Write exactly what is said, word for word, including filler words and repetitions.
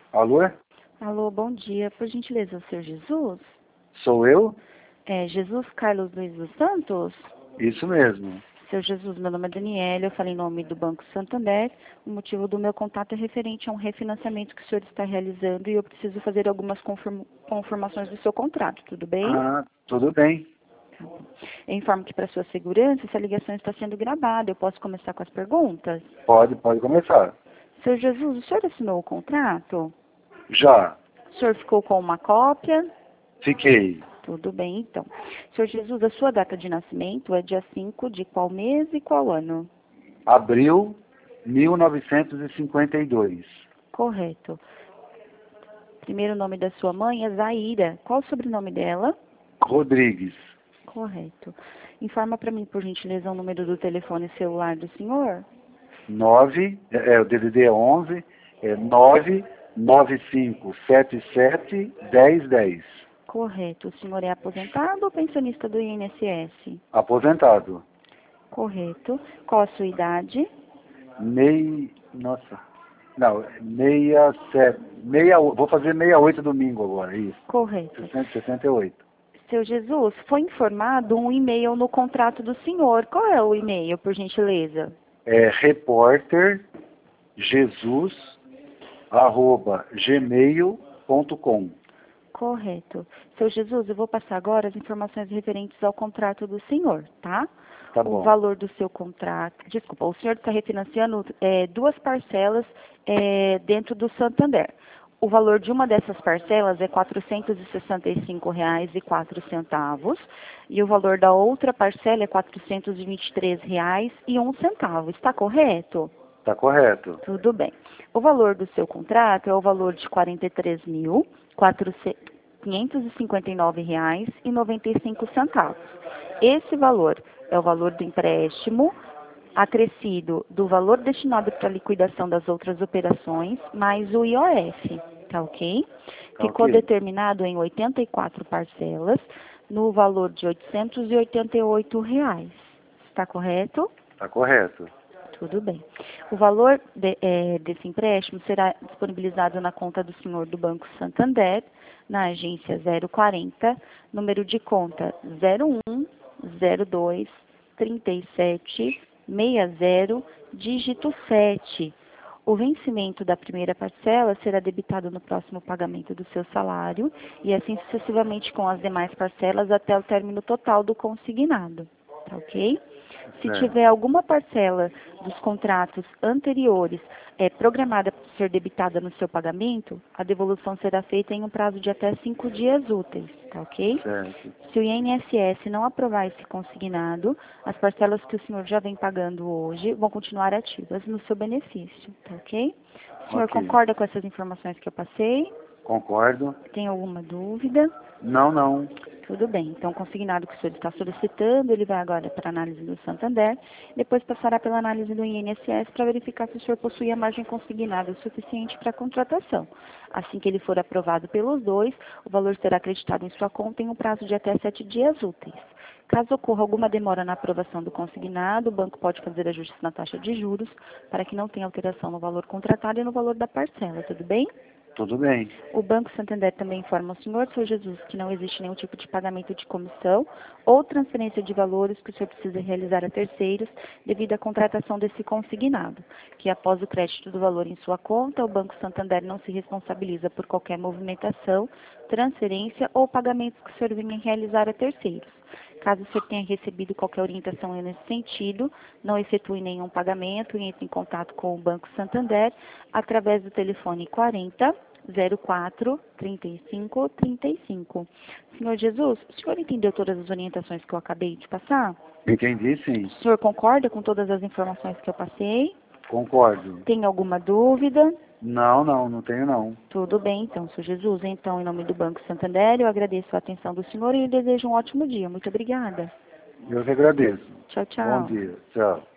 Alô? Alô, bom dia. Por gentileza, o senhor Jesus? Sou eu? É Jesus Carlos Luiz dos Santos? Isso mesmo. Seu Jesus, meu nome é Daniela, eu falei em nome do Banco Santander. O motivo do meu contato é referente a um refinanciamento que o senhor está realizando e eu preciso fazer algumas confirma- confirmações do seu contrato, tudo bem? Ah, tudo bem. Tá bom. Eu informo que para sua segurança, essa ligação está sendo gravada. Eu posso começar com as perguntas? Pode, pode começar. Seu Jesus, o senhor assinou o contrato? Já. O senhor ficou com uma cópia? Fiquei. Tudo bem, então. Senhor Jesus, a sua data de nascimento é dia cinco de qual mês e qual ano? Abril mil novecentos e cinquenta e dois. Correto. Primeiro nome da sua mãe é Zaira. Qual o sobrenome dela? Rodrigues. Correto. Informa para mim, por gentileza, o número do telefone celular do senhor. nove, é, é, o D D D é onze, é nove nove cinco sete sete um zero um zero. Correto. O senhor é aposentado ou pensionista do I N S S? Aposentado. Correto. Qual a sua idade? Mei... Nossa. Não, meia sete... Meia, vou fazer sessenta e oito domingo agora, isso. Correto. sessenta e oito. Seu Jesus, foi informado um e-mail no contrato do senhor. Qual é o e-mail, por gentileza? É repórter jesus arroba gmail ponto com. Correto. Seu Jesus, eu vou passar agora as informações referentes ao contrato do senhor, tá? Tá O bom. valor do seu contrato. Desculpa, o senhor está refinanciando é, duas parcelas é, dentro do Santander. O valor de uma dessas parcelas é quatrocentos e sessenta e cinco reais e quatro centavos e o valor da outra parcela é quatrocentos e vinte e três reais e um centavo. Está correto? Tá correto. Tudo bem. O valor do seu contrato é o valor de quarenta e três mil quinhentos e cinquenta e nove reais e noventa e cinco centavos. Esse valor é o valor do empréstimo acrescido do valor destinado para a liquidação das outras operações, mais o I O F, tá ok? Tá Ficou ok. determinado em oitenta e quatro parcelas, no valor de oitocentos e oitenta e oito reais. Está correto? Tá correto. Tudo bem. O valor de, é, desse empréstimo será disponibilizado na conta do senhor do Banco Santander, na agência zero quarenta, número de conta zero um zero dois trinta e sete sessenta, dígito sete. O vencimento da primeira parcela será debitado no próximo pagamento do seu salário e assim sucessivamente com as demais parcelas até o término total do consignado. Tá ok? Se Certo. tiver alguma parcela dos contratos anteriores é, programada para ser debitada no seu pagamento, a devolução será feita em um prazo de até cinco dias úteis, tá ok? Certo. Se o I N S S não aprovar esse consignado, as parcelas que o senhor já vem pagando hoje vão continuar ativas no seu benefício, tá ok? O senhor Ok. concorda com essas informações que eu passei? Concordo. Tem alguma dúvida? Não, não. Tudo bem. Então, o consignado que o senhor está solicitando, ele vai agora para a análise do Santander, depois passará pela análise do I N S S para verificar se o senhor possui a margem consignada suficiente para a contratação. Assim que ele for aprovado pelos dois, o valor será acreditado em sua conta em um prazo de até sete dias úteis. Caso ocorra alguma demora na aprovação do consignado, o banco pode fazer ajustes na taxa de juros para que não tenha alteração no valor contratado e no valor da parcela, tudo bem? Tudo bem. O Banco Santander também informa ao senhor, senhor Jesus, que não existe nenhum tipo de pagamento de comissão ou transferência de valores que o senhor precisa realizar a terceiros devido à contratação desse consignado, que após o crédito do valor em sua conta, o Banco Santander não se responsabiliza por qualquer movimentação, transferência ou pagamentos que o senhor venha realizar a terceiros. Caso o senhor tenha recebido qualquer orientação nesse sentido, não efetue nenhum pagamento e entre em contato com o Banco Santander através do telefone quarenta, zero quatro, trinta e cinco, trinta e cinco. Senhor Jesus, o senhor entendeu todas as orientações que eu acabei de passar? Entendi, sim. O senhor concorda com todas as informações que eu passei? Concordo. Tem alguma dúvida? Não, não, não tenho não. Tudo bem, então, senhor Jesus. Então, em nome do Banco Santander, eu agradeço a atenção do senhor e lhe desejo um ótimo dia. Muito obrigada. Eu que agradeço. Tchau, Bom tchau. dia. Tchau.